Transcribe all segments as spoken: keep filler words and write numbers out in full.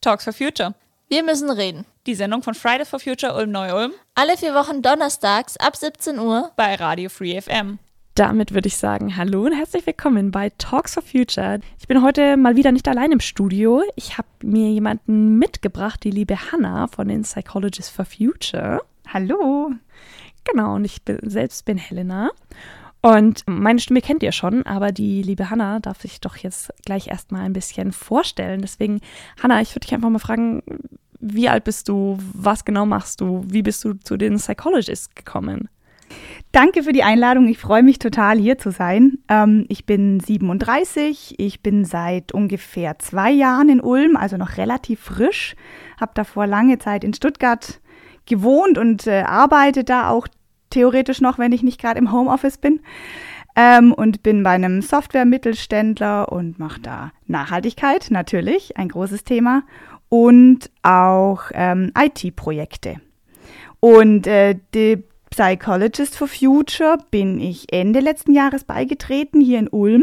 Talks for Future. Wir müssen reden. Die Sendung von Fridays for Future Ulm-Neu-Ulm. Alle vier Wochen donnerstags ab siebzehn Uhr bei Radio Free F M. Damit würde ich sagen, hallo und herzlich willkommen bei Talks for Future. Ich bin heute mal wieder nicht allein im Studio. Ich habe mir jemanden mitgebracht, die liebe Hannah von den Psychologists for Future. Hallo. Genau, und ich bin, selbst bin Helena. Und meine Stimme kennt ihr schon, aber die liebe Hannah darf sich doch jetzt gleich erstmal ein bisschen vorstellen. Deswegen, Hannah, ich würde dich einfach mal fragen, wie alt bist du, was genau machst du, wie bist du zu den Psychologists gekommen? Danke für die Einladung, ich freue mich total, hier zu sein. Ähm, ich bin siebenunddreißig, ich bin seit ungefähr zwei Jahren in Ulm, also noch relativ frisch, habe davor lange Zeit in Stuttgart gewohnt und äh, arbeite da auch theoretisch noch, wenn ich nicht gerade im Homeoffice bin. Ähm, und bin bei einem Software-Mittelständler und mache da Nachhaltigkeit, natürlich, ein großes Thema, und auch ähm, I T-Projekte. Und äh, die Psychologist for Future bin ich Ende letzten Jahres beigetreten, hier in Ulm,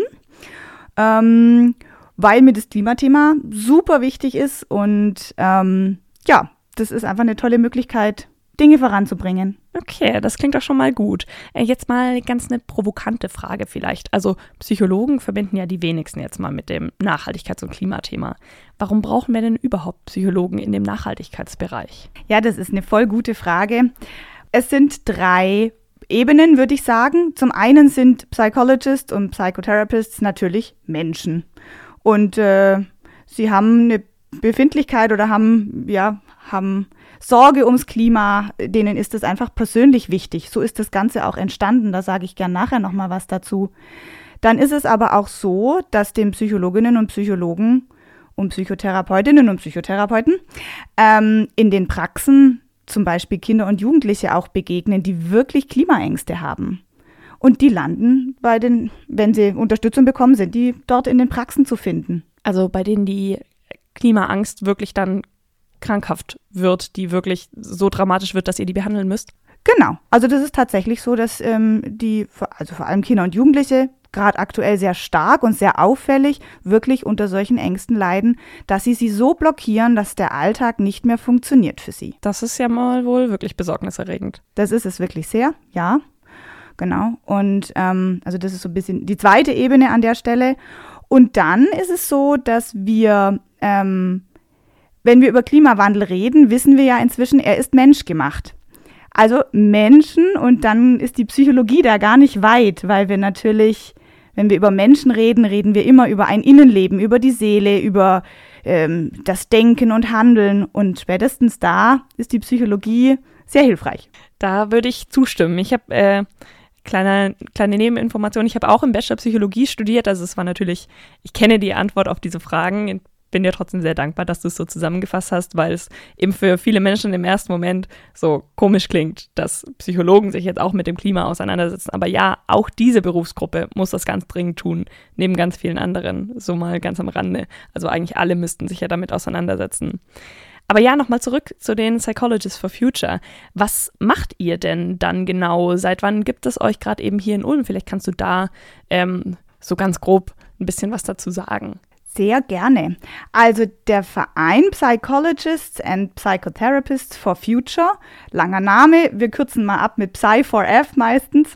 ähm, weil mir das Klimathema super wichtig ist und ähm, ja, das ist einfach eine tolle Möglichkeit, Dinge voranzubringen. Okay, das klingt doch schon mal gut. Äh, jetzt mal ganz eine provokante Frage vielleicht. Also Psychologen verbinden ja die wenigsten jetzt mal mit dem Nachhaltigkeits- und Klimathema. Warum brauchen wir denn überhaupt Psychologen in dem Nachhaltigkeitsbereich? Ja, das ist eine voll gute Frage. Es sind drei Ebenen, würde ich sagen. Zum einen sind Psychologists und Psychotherapists natürlich Menschen. Und äh, sie haben eine Befindlichkeit oder haben, ja, haben Sorge ums Klima. Denen ist es einfach persönlich wichtig. So ist das Ganze auch entstanden. Da sage ich gern nachher nochmal was dazu. Dann ist es aber auch so, dass den Psychologinnen und Psychologen und Psychotherapeutinnen und Psychotherapeuten ähm, in den Praxen zum Beispiel Kinder und Jugendliche auch begegnen, die wirklich Klimaängste haben. Und die landen bei den, wenn sie Unterstützung bekommen, sind die dort in den Praxen zu finden. Also bei denen die Klimaangst wirklich dann krankhaft wird, die wirklich so dramatisch wird, dass ihr die behandeln müsst? Genau. Also das ist tatsächlich so, dass ähm, die, also vor allem Kinder und Jugendliche, gerade aktuell sehr stark und sehr auffällig, wirklich unter solchen Ängsten leiden, dass sie sie so blockieren, dass der Alltag nicht mehr funktioniert für sie. Das ist ja mal wohl wirklich besorgniserregend. Das ist es wirklich sehr, ja, genau. Und ähm, also das ist so ein bisschen die zweite Ebene an der Stelle. Und dann ist es so, dass wir, ähm, wenn wir über Klimawandel reden, wissen wir ja inzwischen, er ist menschgemacht. Also Menschen, und dann ist die Psychologie da gar nicht weit, weil wir natürlich, wenn wir über Menschen reden, reden wir immer über ein Innenleben, über die Seele, über ähm, das Denken und Handeln. Und spätestens da ist die Psychologie sehr hilfreich. Da würde ich zustimmen. Ich habe äh, kleine, kleine Nebeninformation. Ich habe auch im Bachelor Psychologie studiert. Also es war natürlich, ich kenne die Antwort auf diese Fragen. Bin dir trotzdem sehr dankbar, dass du es so zusammengefasst hast, weil es eben für viele Menschen im ersten Moment so komisch klingt, dass Psychologen sich jetzt auch mit dem Klima auseinandersetzen. Aber ja, auch diese Berufsgruppe muss das ganz dringend tun, neben ganz vielen anderen, so mal ganz am Rande. Also eigentlich alle müssten sich ja damit auseinandersetzen. Aber ja, nochmal zurück zu den Psychologists for Future. Was macht ihr denn dann genau? Seit wann gibt es euch gerade eben hier in Ulm? Vielleicht kannst du da ähm, so ganz grob ein bisschen was dazu sagen. Sehr gerne. Also der Verein Psychologists and Psychotherapists for Future, langer Name, wir kürzen mal ab mit Psy four F meistens,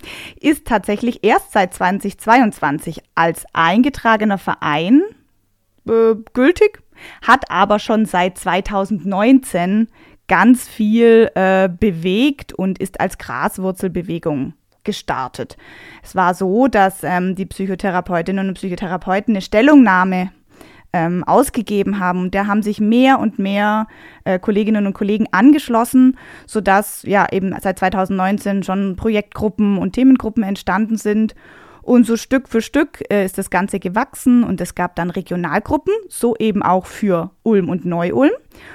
ist tatsächlich erst seit zweitausendzweiundzwanzig als eingetragener Verein äh, gültig, hat aber schon seit zweitausendneunzehn ganz viel äh, bewegt und ist als Graswurzelbewegung gestartet. Es war so, dass ähm, die Psychotherapeutinnen und Psychotherapeuten eine Stellungnahme ähm, ausgegeben haben und da haben sich mehr und mehr äh, Kolleginnen und Kollegen angeschlossen, sodass ja eben seit zweitausendneunzehn schon Projektgruppen und Themengruppen entstanden sind und so Stück für Stück äh, ist das Ganze gewachsen und es gab dann Regionalgruppen, so eben auch für Ulm und Neu-Ulm.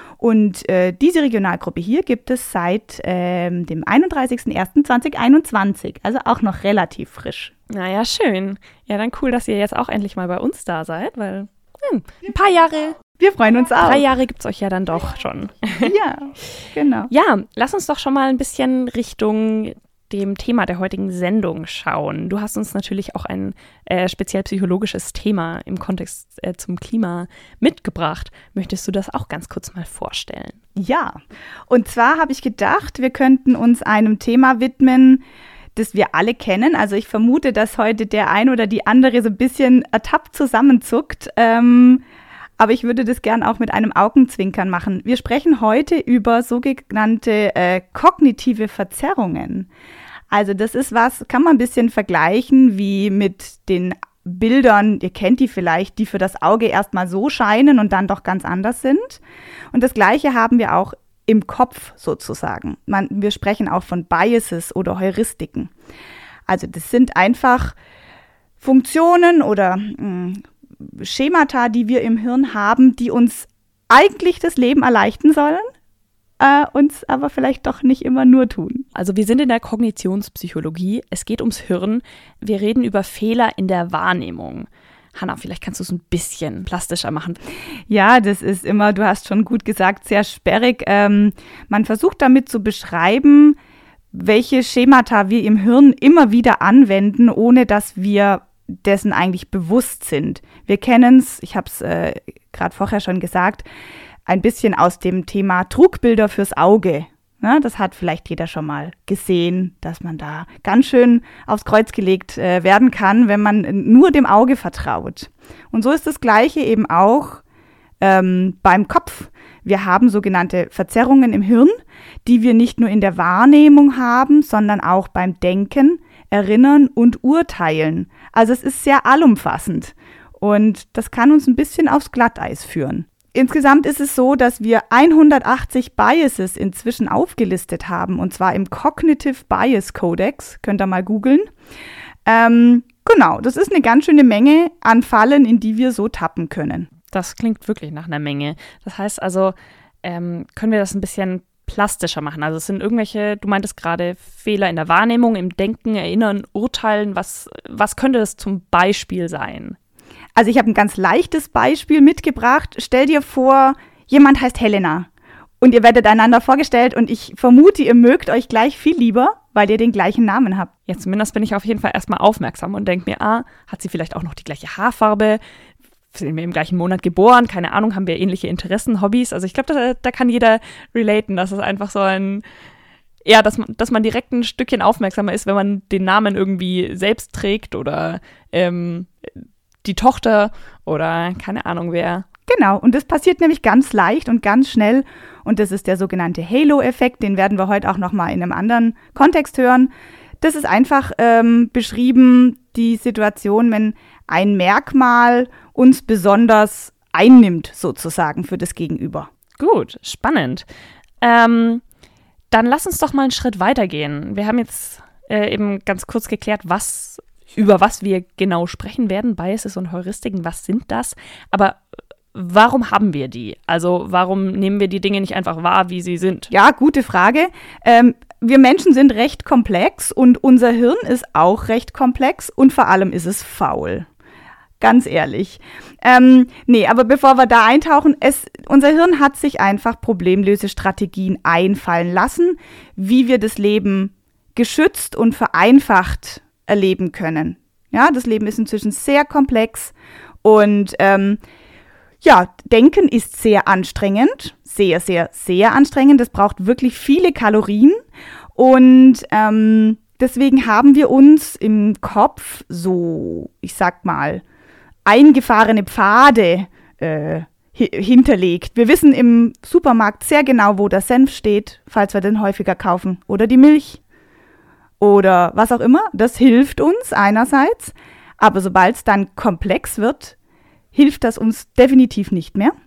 Und äh, diese Regionalgruppe hier gibt es seit ähm, dem einunddreißigsten ersten zweitausendeinundzwanzig, also auch noch relativ frisch. Naja, schön. Ja, dann cool, dass ihr jetzt auch endlich mal bei uns da seid, weil hm, ein paar Jahre. Wir freuen uns auch. Drei Jahre gibt es euch ja dann doch schon. Ja, genau. Ja, lass uns doch schon mal ein bisschen Richtung dem Thema der heutigen Sendung schauen. Du hast uns natürlich auch ein äh, speziell psychologisches Thema im Kontext äh, zum Klima mitgebracht. Möchtest du das auch ganz kurz mal vorstellen? Ja, und zwar habe ich gedacht, wir könnten uns einem Thema widmen, das wir alle kennen. Also ich vermute, dass heute der ein oder die andere so ein bisschen ertappt zusammenzuckt. Ähm, aber ich würde das gern auch mit einem Augenzwinkern machen. Wir sprechen heute über sogenannte äh, kognitive Verzerrungen. Also das ist was, kann man ein bisschen vergleichen wie mit den Bildern, ihr kennt die vielleicht, die für das Auge erstmal so scheinen und dann doch ganz anders sind. Und das Gleiche haben wir auch im Kopf sozusagen. Man, wir sprechen auch von Biases oder Heuristiken. Also das sind einfach Funktionen oder mh, Schemata, die wir im Hirn haben, die uns eigentlich das Leben erleichtern sollen, äh, uns aber vielleicht doch nicht immer nur tun. Also wir sind in der Kognitionspsychologie. Es geht ums Hirn. Wir reden über Fehler in der Wahrnehmung. Hanna, vielleicht kannst du es ein bisschen plastischer machen. Ja, das ist immer, du hast schon gut gesagt, sehr sperrig. Ähm, man versucht damit zu beschreiben, welche Schemata wir im Hirn immer wieder anwenden, ohne dass wir dessen eigentlich bewusst sind. Wir kennen es, ich habe es äh, gerade vorher schon gesagt, ein bisschen aus dem Thema Trugbilder fürs Auge. Ja, das hat vielleicht jeder schon mal gesehen, dass man da ganz schön aufs Kreuz gelegt äh, werden kann, wenn man nur dem Auge vertraut. Und so ist das Gleiche eben auch ähm, beim Kopf. Wir haben sogenannte Verzerrungen im Hirn, die wir nicht nur in der Wahrnehmung haben, sondern auch beim Denken, Erinnern und Urteilen. Also es ist sehr allumfassend und das kann uns ein bisschen aufs Glatteis führen. Insgesamt ist es so, dass wir hundertachtzig Biases inzwischen aufgelistet haben, und zwar im Cognitive Bias Codex, könnt ihr mal googeln. Ähm, genau, das ist eine ganz schöne Menge an Fallen, in die wir so tappen können. Das klingt wirklich nach einer Menge. Das heißt also, ähm, können wir das ein bisschen plastischer machen? Also es sind irgendwelche, du meintest gerade, Fehler in der Wahrnehmung, im Denken, Erinnern, Urteilen. Was, was könnte das zum Beispiel sein? Also ich habe ein ganz leichtes Beispiel mitgebracht. Stell dir vor, jemand heißt Helena und ihr werdet einander vorgestellt und ich vermute, ihr mögt euch gleich viel lieber, weil ihr den gleichen Namen habt. Ja, zumindest bin ich auf jeden Fall erstmal aufmerksam und denke mir, ah, hat sie vielleicht auch noch die gleiche Haarfarbe? Sind wir im gleichen Monat geboren? Keine Ahnung, haben wir ähnliche Interessen, Hobbys? Also ich glaube, da, da kann jeder relaten. Das ist einfach so ein, ja, dass man, dass man direkt ein Stückchen aufmerksamer ist, wenn man den Namen irgendwie selbst trägt oder ähm, die Tochter oder keine Ahnung wer. Genau, und das passiert nämlich ganz leicht und ganz schnell und das ist der sogenannte Halo-Effekt, den werden wir heute auch nochmal in einem anderen Kontext hören. Das ist einfach ähm, beschrieben, die Situation, wenn ein Merkmal uns besonders einnimmt, sozusagen, für das Gegenüber. Gut, spannend. Ähm, dann lass uns doch mal einen Schritt weitergehen. Wir haben jetzt äh, eben ganz kurz geklärt, was über was wir genau sprechen werden, Biases und Heuristiken, was sind das? Aber warum haben wir die? Also warum nehmen wir die Dinge nicht einfach wahr, wie sie sind? Ja, gute Frage. Ähm, wir Menschen sind recht komplex und unser Hirn ist auch recht komplex und vor allem ist es faul. Ganz ehrlich. Ähm, nee, aber bevor wir da eintauchen, es, unser Hirn hat sich einfach Problemlösestrategien einfallen lassen, wie wir das Leben geschützt und vereinfacht erleben können. Ja, das Leben ist inzwischen sehr komplex und ähm, ja, Denken ist sehr anstrengend, sehr, sehr, sehr anstrengend. Das braucht wirklich viele Kalorien und ähm, deswegen haben wir uns im Kopf so, ich sag mal, eingefahrene Pfade äh, hi- hinterlegt. Wir wissen im Supermarkt sehr genau, wo der Senf steht, falls wir den häufiger kaufen, oder die Milch oder was auch immer. Das hilft uns einerseits, aber sobald es dann komplex wird, hilft das uns definitiv nicht mehr.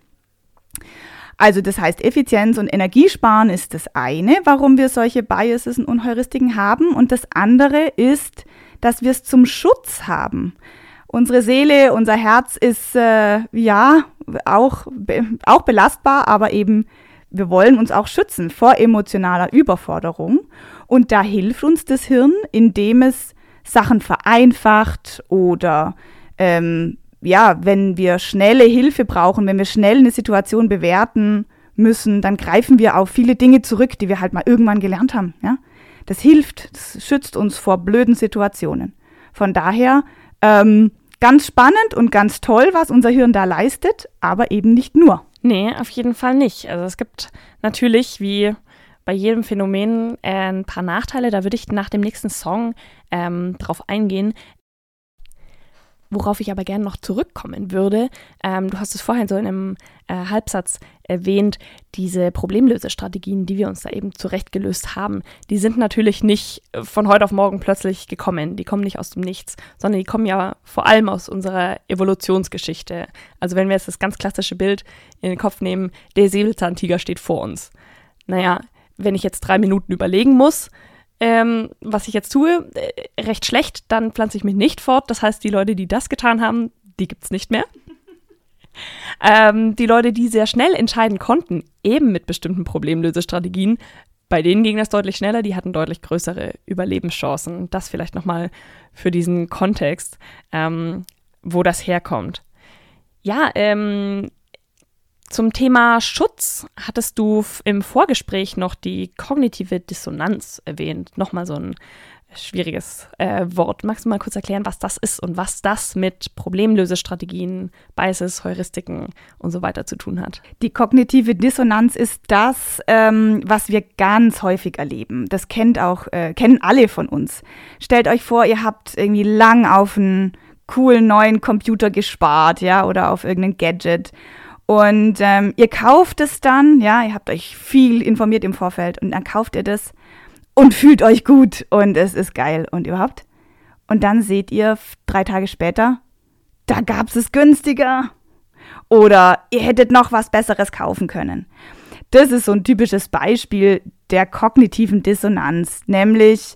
Also das heißt, Effizienz und Energiesparen ist das eine, warum wir solche Biases und Heuristiken haben. Und das andere ist, dass wir es zum Schutz haben. Unsere Seele, unser Herz ist äh, ja auch, be- auch belastbar, aber eben wir wollen uns auch schützen vor emotionaler Überforderung. Und da hilft uns das Hirn, indem es Sachen vereinfacht oder ähm, ja, wenn wir schnelle Hilfe brauchen, wenn wir schnell eine Situation bewerten müssen, dann greifen wir auf viele Dinge zurück, die wir halt mal irgendwann gelernt haben. Ja? Das hilft, das schützt uns vor blöden Situationen. Von daher ähm, ganz spannend und ganz toll, was unser Hirn da leistet, aber eben nicht nur. Nee, auf jeden Fall nicht. Also es gibt natürlich, wie bei jedem Phänomen, äh, ein paar Nachteile. Da würde ich nach dem nächsten Song ähm, drauf eingehen. Worauf ich aber gerne noch zurückkommen würde, ähm, du hast es vorhin so in einem äh, Halbsatz erwähnt, diese Problemlösestrategien, die wir uns da eben zurechtgelöst haben, die sind natürlich nicht von heute auf morgen plötzlich gekommen, die kommen nicht aus dem Nichts, sondern die kommen ja vor allem aus unserer Evolutionsgeschichte. Also wenn wir jetzt das ganz klassische Bild in den Kopf nehmen, der Säbelzahntiger steht vor uns. Naja, wenn ich jetzt drei Minuten überlegen muss, Ähm, was ich jetzt tue, äh, recht schlecht, dann pflanze ich mich nicht fort. Das heißt, die Leute, die das getan haben, die gibt es nicht mehr. ähm, die Leute, die sehr schnell entscheiden konnten, eben mit bestimmten Problemlösestrategien, bei denen ging das deutlich schneller, die hatten deutlich größere Überlebenschancen. Das vielleicht nochmal für diesen Kontext, ähm, wo das herkommt. Ja, ähm, zum Thema Schutz hattest du im Vorgespräch noch die kognitive Dissonanz erwähnt. Nochmal so ein schwieriges äh, Wort. Magst du mal kurz erklären, was das ist und was das mit Problemlösestrategien, Biases, Heuristiken und so weiter zu tun hat? Die kognitive Dissonanz ist das, ähm, was wir ganz häufig erleben. Das kennt auch, äh, kennen alle von uns. Stellt euch vor, ihr habt irgendwie lang auf einen coolen neuen Computer gespart, ja, oder auf irgendein Gadget. Und ähm, ihr kauft es dann, ja, ihr habt euch viel informiert im Vorfeld und dann kauft ihr das und fühlt euch gut und es ist geil und überhaupt. Und dann seht ihr drei Tage später, da gab es es günstiger oder ihr hättet noch was Besseres kaufen können. Das ist so ein typisches Beispiel der kognitiven Dissonanz, nämlich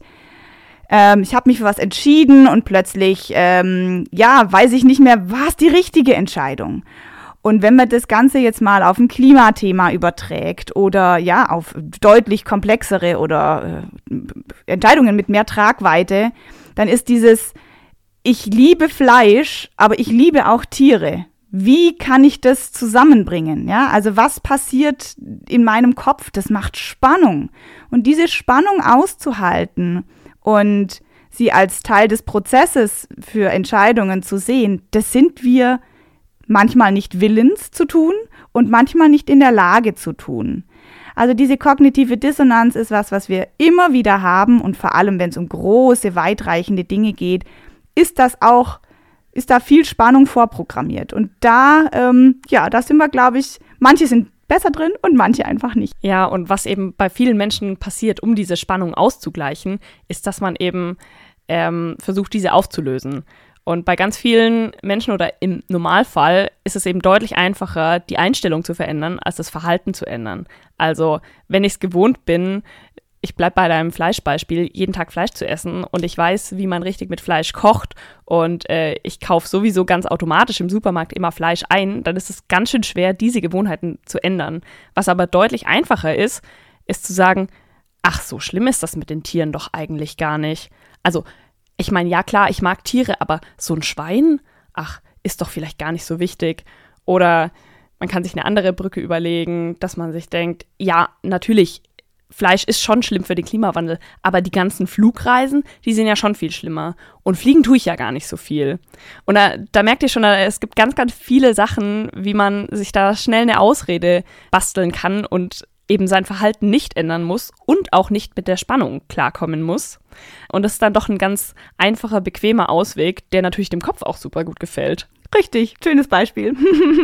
ähm, ich habe mich für was entschieden und plötzlich, ähm, ja, weiß ich nicht mehr, war es die richtige Entscheidung. Und wenn man das Ganze jetzt mal auf ein Klimathema überträgt oder ja auf deutlich komplexere oder äh, Entscheidungen mit mehr Tragweite, dann ist dieses, ich liebe Fleisch, aber ich liebe auch Tiere. Wie kann ich das zusammenbringen? Ja, also was passiert in meinem Kopf? Das macht Spannung. Und diese Spannung auszuhalten und sie als Teil des Prozesses für Entscheidungen zu sehen, das sind wir manchmal nicht willens zu tun und manchmal nicht in der Lage zu tun. Also diese kognitive Dissonanz ist was, was wir immer wieder haben und vor allem, wenn es um große, weitreichende Dinge geht, ist das auch, ist da viel Spannung vorprogrammiert. Und da, ähm, ja, da sind wir, glaube ich, manche sind besser drin und manche einfach nicht. Ja, und was eben bei vielen Menschen passiert, um diese Spannung auszugleichen, ist, dass man eben ähm, versucht, diese aufzulösen. Und bei ganz vielen Menschen oder im Normalfall ist es eben deutlich einfacher, die Einstellung zu verändern, als das Verhalten zu ändern. Also wenn ich es gewohnt bin, ich bleibe bei deinem Fleischbeispiel, jeden Tag Fleisch zu essen und ich weiß, wie man richtig mit Fleisch kocht und äh, ich kaufe sowieso ganz automatisch im Supermarkt immer Fleisch ein, dann ist es ganz schön schwer, diese Gewohnheiten zu ändern. Was aber deutlich einfacher ist, ist zu sagen, ach, so schlimm ist das mit den Tieren doch eigentlich gar nicht. Also ich meine, ja klar, ich mag Tiere, aber so ein Schwein, ach, ist doch vielleicht gar nicht so wichtig. Oder man kann sich eine andere Brücke überlegen, dass man sich denkt, ja, natürlich, Fleisch ist schon schlimm für den Klimawandel, aber die ganzen Flugreisen, die sind ja schon viel schlimmer. Und fliegen tue ich ja gar nicht so viel. Und da, da merkt ihr schon, es gibt ganz, ganz viele Sachen, wie man sich da schnell eine Ausrede basteln kann und eben sein Verhalten nicht ändern muss und auch nicht mit der Spannung klarkommen muss. Und das ist dann doch ein ganz einfacher, bequemer Ausweg, der natürlich dem Kopf auch super gut gefällt. Richtig, schönes Beispiel.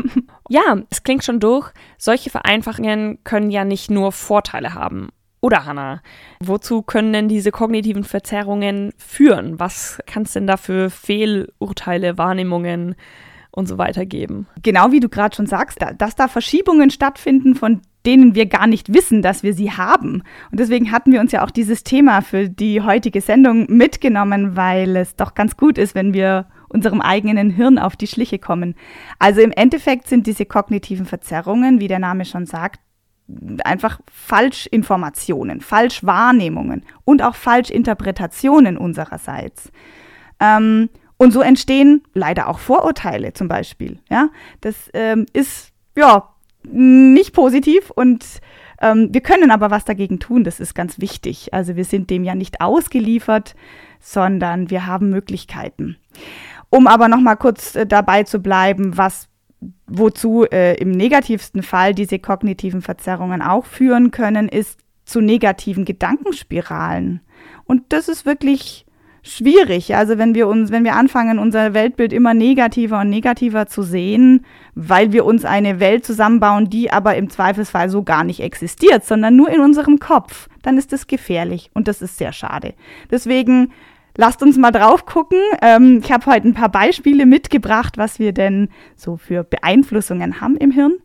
Ja, es klingt schon durch. Solche Vereinfachungen können ja nicht nur Vorteile haben. Oder, Hannah, wozu können denn diese kognitiven Verzerrungen führen? Was kann es denn da für Fehlurteile, Wahrnehmungen und so weiter geben? Genau wie du gerade schon sagst, dass da Verschiebungen stattfinden, von denen wir gar nicht wissen, dass wir sie haben. Und deswegen hatten wir uns ja auch dieses Thema für die heutige Sendung mitgenommen, weil es doch ganz gut ist, wenn wir unserem eigenen Hirn auf die Schliche kommen. Also im Endeffekt sind diese kognitiven Verzerrungen, wie der Name schon sagt, einfach Falschinformationen, Falschwahrnehmungen und auch Falschinterpretationen unsererseits. Ähm, und so entstehen leider auch Vorurteile zum Beispiel. Ja? Das ähm, ist ja nicht positiv und Ähm, wir können aber was dagegen tun, das ist ganz wichtig. Also wir sind dem ja nicht ausgeliefert, sondern wir haben Möglichkeiten. Um aber noch mal kurz äh, dabei zu bleiben, was wozu äh, im negativsten Fall diese kognitiven Verzerrungen auch führen können, ist zu negativen Gedankenspiralen. Und das ist wirklich schwierig. Also wenn wir uns, wenn wir anfangen, unser Weltbild immer negativer und negativer zu sehen, weil wir uns eine Welt zusammenbauen, die aber im Zweifelsfall so gar nicht existiert, sondern nur in unserem Kopf, dann ist das gefährlich und das ist sehr schade. Deswegen lasst uns mal drauf gucken. Ähm, ich habe heute ein paar Beispiele mitgebracht, was wir denn so für Beeinflussungen haben im Hirn.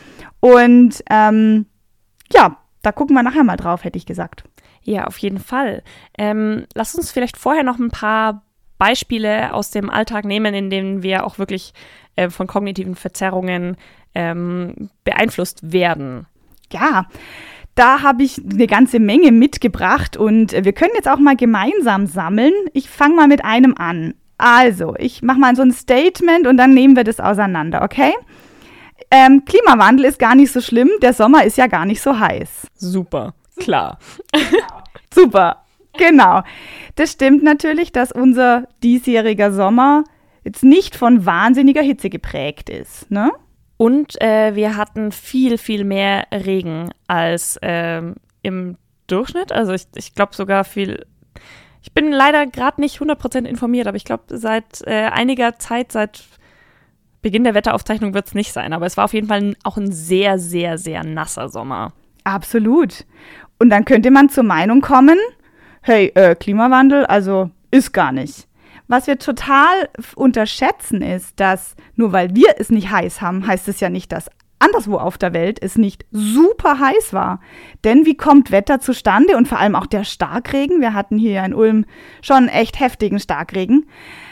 Und ähm, ja, da gucken wir nachher mal drauf, hätte ich gesagt. Ja, auf jeden Fall. Ähm, lass uns vielleicht vorher noch ein paar Beispiele aus dem Alltag nehmen, in denen wir auch wirklich äh, von kognitiven Verzerrungen ähm, beeinflusst werden. Ja, da habe ich eine ganze Menge mitgebracht und wir können jetzt auch mal gemeinsam sammeln. Ich fange mal mit einem an. Also, ich mache mal so ein Statement und dann nehmen wir das auseinander, okay? Ähm, Klimawandel ist gar nicht so schlimm, der Sommer ist ja gar nicht so heiß. Super, klar. Super, genau. Das stimmt natürlich, dass unser diesjähriger Sommer jetzt nicht von wahnsinniger Hitze geprägt ist, ne? Und äh, wir hatten viel, viel mehr Regen als ähm, im Durchschnitt. Also ich, ich glaube sogar viel, ich bin leider gerade nicht hundert Prozent informiert, aber ich glaube seit äh, einiger Zeit, seit Beginn der Wetteraufzeichnung wird es nicht sein. Aber es war auf jeden Fall auch ein sehr, sehr, sehr nasser Sommer. Absolut. Und dann könnte man zur Meinung kommen, hey, äh, Klimawandel, also ist gar nicht. Was wir total unterschätzen ist, dass nur weil wir es nicht heiß haben, heißt es ja nicht, dass anderswo auf der Welt es nicht super heiß war. Denn wie kommt Wetter zustande und vor allem auch der Starkregen? Wir hatten hier in Ulm schon echt heftigen Starkregen.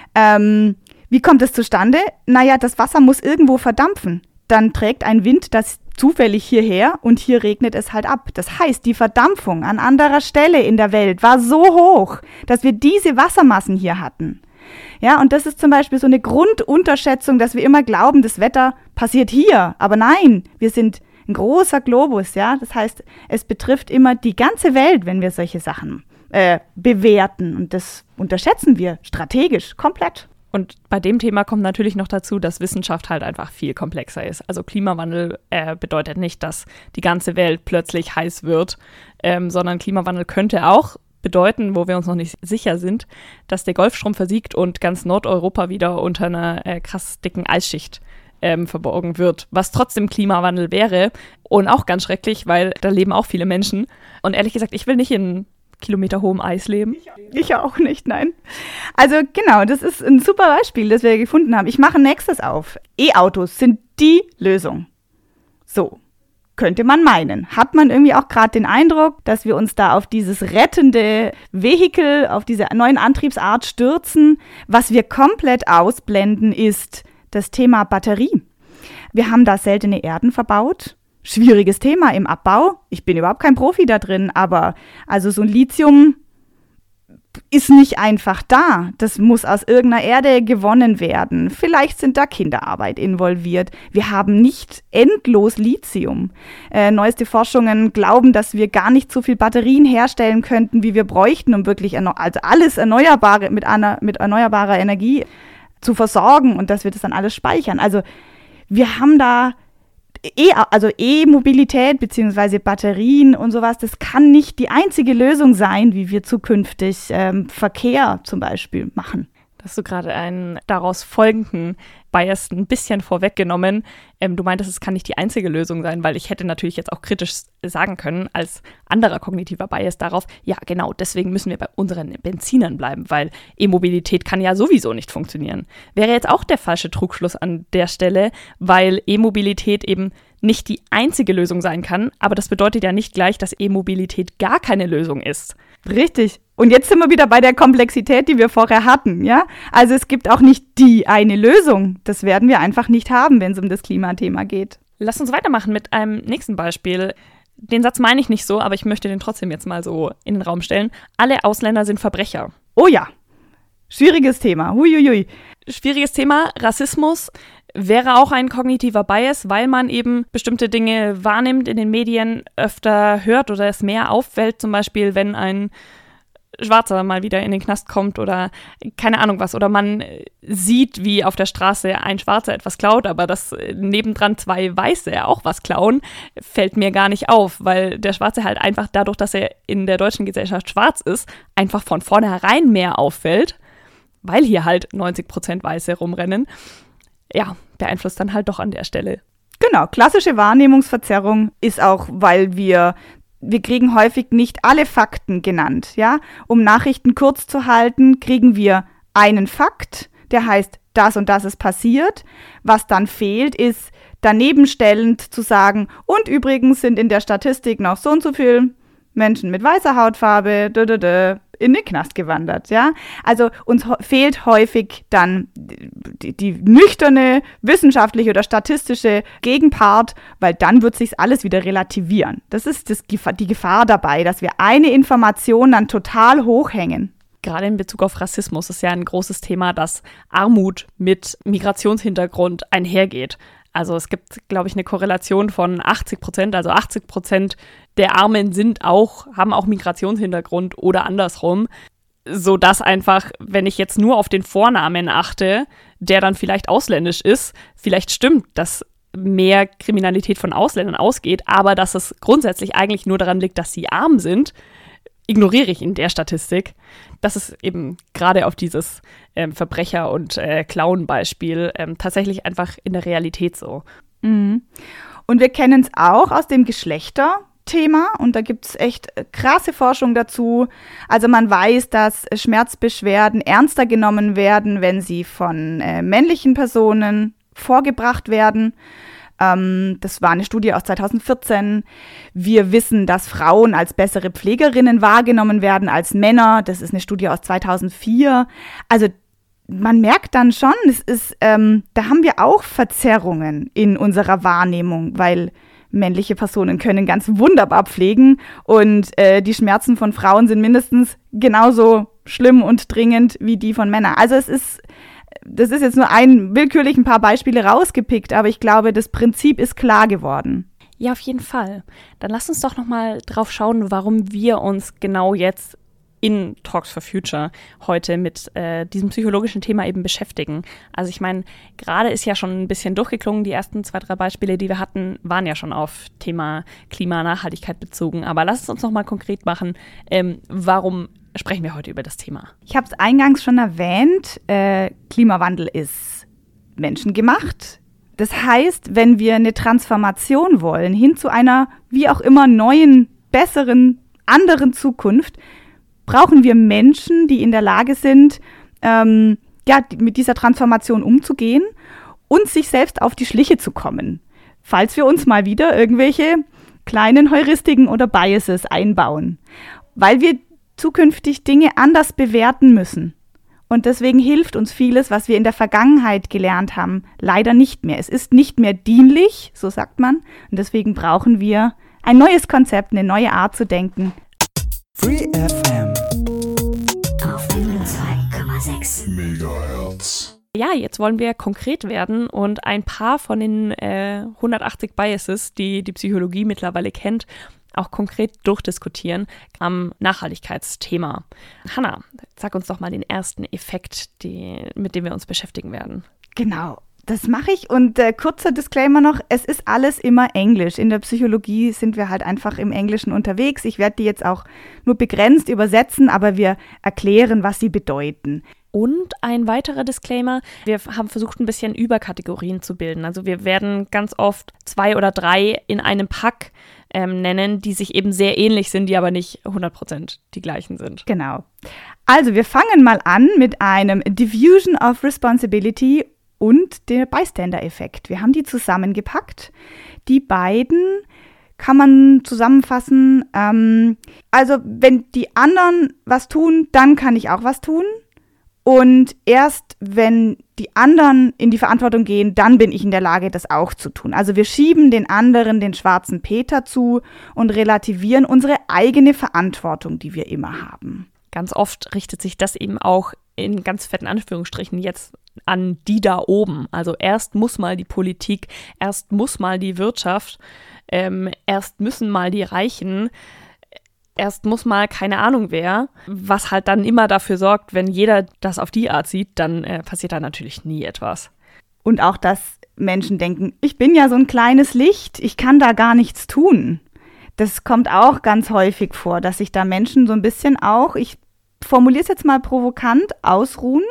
Ähm, wie kommt es zustande? Naja, das Wasser muss irgendwo verdampfen. Dann trägt ein Wind das zufällig hierher und hier regnet es halt ab. Das heißt, die Verdampfung an anderer Stelle in der Welt war so hoch, dass wir diese Wassermassen hier hatten. Ja, und das ist zum Beispiel so eine Grundunterschätzung, dass wir immer glauben, das Wetter passiert hier. Aber nein, wir sind ein großer Globus, ja. Das heißt, es betrifft immer die ganze Welt, wenn wir solche Sachen äh, bewerten. Und das unterschätzen wir strategisch komplett. Und bei dem Thema kommt natürlich noch dazu, dass Wissenschaft halt einfach viel komplexer ist. Also Klimawandel äh, bedeutet nicht, dass die ganze Welt plötzlich heiß wird, ähm, sondern Klimawandel könnte auch bedeuten, wo wir uns noch nicht sicher sind, dass der Golfstrom versiegt und ganz Nordeuropa wieder unter einer äh, krass dicken Eisschicht ähm, verborgen wird, was trotzdem Klimawandel wäre und auch ganz schrecklich, weil da leben auch viele Menschen. Und ehrlich gesagt, ich will nicht in kilometerhohem Eis leben. Ich auch nicht, nein. Also genau, das ist ein super Beispiel, das wir gefunden haben. Ich mache nächstes auf. E-Autos sind die Lösung. So, könnte man meinen. Hat man irgendwie auch gerade den Eindruck, dass wir uns da auf dieses rettende Vehikel, auf diese neuen Antriebsart stürzen? Was wir komplett ausblenden, ist das Thema Batterie. Wir haben da seltene Erden verbaut. Schwieriges Thema im Abbau. Ich bin überhaupt kein Profi da drin, aber also so ein Lithium ist nicht einfach da. Das muss aus irgendeiner Erde gewonnen werden. Vielleicht sind da Kinderarbeit involviert. Wir haben nicht endlos Lithium. Äh, neueste Forschungen glauben, dass wir gar nicht so viel Batterien herstellen könnten, wie wir bräuchten, um wirklich erneu- also alles Erneuerbare mit, einer, mit erneuerbarer Energie zu versorgen und dass wir das dann alles speichern. Also wir haben da E, also E-Mobilität bzw. Batterien und sowas, das kann nicht die einzige Lösung sein, wie wir zukünftig ähm, Verkehr zum Beispiel machen. Da hast du gerade einen daraus folgenden Bias ein bisschen vorweggenommen. Ähm, du meintest, es kann nicht die einzige Lösung sein, weil ich hätte natürlich jetzt auch kritisch sagen können, als anderer kognitiver Bias darauf, ja genau, deswegen müssen wir bei unseren Benzinern bleiben, weil E-Mobilität kann ja sowieso nicht funktionieren. Wäre jetzt auch der falsche Trugschluss an der Stelle, weil E-Mobilität eben nicht die einzige Lösung sein kann, aber das bedeutet ja nicht gleich, dass E-Mobilität gar keine Lösung ist. Richtig. Und jetzt sind wir wieder bei der Komplexität, die wir vorher hatten, ja? Also es gibt auch nicht die eine Lösung. Das werden wir einfach nicht haben, wenn es um das Klimathema geht. Lass uns weitermachen mit einem nächsten Beispiel. Den Satz meine ich nicht so, aber ich möchte den trotzdem jetzt mal so in den Raum stellen. Alle Ausländer sind Verbrecher. Oh ja, schwieriges Thema. Huiuiui. Schwieriges Thema, Rassismus wäre auch ein kognitiver Bias, weil man eben bestimmte Dinge wahrnimmt, in den Medien öfter hört oder es mehr auffällt, zum Beispiel, wenn ein Schwarzer mal wieder in den Knast kommt oder keine Ahnung was. Oder man sieht, wie auf der Straße ein Schwarzer etwas klaut, aber dass nebendran zwei Weiße auch was klauen, fällt mir gar nicht auf, weil der Schwarze halt einfach dadurch, dass er in der deutschen Gesellschaft schwarz ist, einfach von vornherein mehr auffällt, weil hier halt neunzig Prozent Weiße rumrennen. Ja, beeinflusst dann halt doch an der Stelle. Genau, klassische Wahrnehmungsverzerrung ist auch, weil wir Wir kriegen häufig nicht alle Fakten genannt, ja. Um Nachrichten kurz zu halten, kriegen wir einen Fakt, der heißt, das und das ist passiert. Was dann fehlt, ist danebenstellend zu sagen, und übrigens sind in der Statistik noch so und so viele Menschen mit weißer Hautfarbe dö, dö, dö, in den Knast gewandert, ja. Also uns fehlt häufig dann die, die nüchterne wissenschaftliche oder statistische Gegenpart, weil dann wird sich alles wieder relativieren. Das ist das, die Gefahr dabei, dass wir eine Information dann total hochhängen. Gerade in Bezug auf Rassismus ist ja ein großes Thema, dass Armut mit Migrationshintergrund einhergeht. Also es gibt, glaube ich, eine Korrelation von achtzig Prozent, also achtzig Prozent der Armen sind auch, haben auch Migrationshintergrund oder andersrum, sodass einfach, wenn ich jetzt nur auf den Vornamen achte, der dann vielleicht ausländisch ist, vielleicht stimmt, dass mehr Kriminalität von Ausländern ausgeht, aber dass es grundsätzlich eigentlich nur daran liegt, dass sie arm sind, ignoriere ich in der Statistik. Das ist eben gerade auf dieses ähm, Verbrecher- und äh, Clown-Beispiel ähm, tatsächlich einfach in der Realität so. Mhm. Und wir kennen es auch aus dem Geschlechterthema und da gibt es echt krasse Forschung dazu. Also man weiß, dass Schmerzbeschwerden ernster genommen werden, wenn sie von äh, männlichen Personen vorgebracht werden. Das war eine Studie aus zweitausendvierzehn. Wir wissen, dass Frauen als bessere Pflegerinnen wahrgenommen werden als Männer. Das ist eine Studie aus zweitausendvier. Also man merkt dann schon, es ist, ähm, da haben wir auch Verzerrungen in unserer Wahrnehmung, weil männliche Personen können ganz wunderbar pflegen und äh, die Schmerzen von Frauen sind mindestens genauso schlimm und dringend wie die von Männern. Also es ist Das ist jetzt nur ein willkürlich ein paar Beispiele rausgepickt, aber ich glaube, das Prinzip ist klar geworden. Ja, auf jeden Fall. Dann lass uns doch nochmal drauf schauen, warum wir uns genau jetzt in Talks for Future heute mit äh, diesem psychologischen Thema eben beschäftigen. Also ich meine, gerade ist ja schon ein bisschen durchgeklungen, die ersten zwei, drei Beispiele, die wir hatten, waren ja schon auf Thema Klima, Nachhaltigkeit bezogen. Aber lass es uns nochmal konkret machen, ähm, warum sprechen wir heute über das Thema? Ich habe es eingangs schon erwähnt, äh, Klimawandel ist menschengemacht. Das heißt, wenn wir eine Transformation wollen hin zu einer wie auch immer neuen, besseren, anderen Zukunft, brauchen wir Menschen, die in der Lage sind, ähm, ja, mit dieser Transformation umzugehen und sich selbst auf die Schliche zu kommen, falls wir uns mal wieder irgendwelche kleinen Heuristiken oder Biases einbauen, weil wir zukünftig Dinge anders bewerten müssen. Und deswegen hilft uns vieles, was wir in der Vergangenheit gelernt haben, leider nicht mehr. Es ist nicht mehr dienlich, so sagt man. Und deswegen brauchen wir ein neues Konzept, eine neue Art zu denken. Free F M auf hundertzwei Komma sechs Megahertz. Ja, jetzt wollen wir konkret werden und ein paar von den äh, hundertachtzig Biases, die die Psychologie mittlerweile kennt, auch konkret durchdiskutieren am Nachhaltigkeitsthema. Hanna, sag uns doch mal den ersten Effekt, die, mit dem wir uns beschäftigen werden. Genau, das mache ich. Und äh, kurzer Disclaimer noch, es ist alles immer Englisch. In der Psychologie sind wir halt einfach im Englischen unterwegs. Ich werde die jetzt auch nur begrenzt übersetzen, aber wir erklären, was sie bedeuten. Und ein weiterer Disclaimer, wir haben versucht, ein bisschen Überkategorien zu bilden. Also wir werden ganz oft zwei oder drei in einem Pack ähm, nennen, die sich eben sehr ähnlich sind, die aber nicht hundert Prozent die gleichen sind. Genau. Also wir fangen mal an mit einem Diffusion of Responsibility und der Bystander-Effekt. Wir haben die zusammengepackt. Die beiden kann man zusammenfassen. Ähm, also wenn die anderen was tun, dann kann ich auch was tun. Und erst wenn die anderen in die Verantwortung gehen, dann bin ich in der Lage, das auch zu tun. Also wir schieben den anderen den schwarzen Peter zu und relativieren unsere eigene Verantwortung, die wir immer haben. Ganz oft richtet sich das eben auch in ganz fetten Anführungsstrichen jetzt an die da oben. Also erst muss mal die Politik, erst muss mal die Wirtschaft, ähm, erst müssen mal die Reichen, erst muss mal keine Ahnung wer, was halt dann immer dafür sorgt, wenn jeder das auf die Art sieht, dann äh, passiert da natürlich nie etwas. Und auch, dass Menschen denken, ich bin ja so ein kleines Licht, ich kann da gar nichts tun. Das kommt auch ganz häufig vor, dass sich da Menschen so ein bisschen auch, ich formuliere es jetzt mal provokant, ausruhen,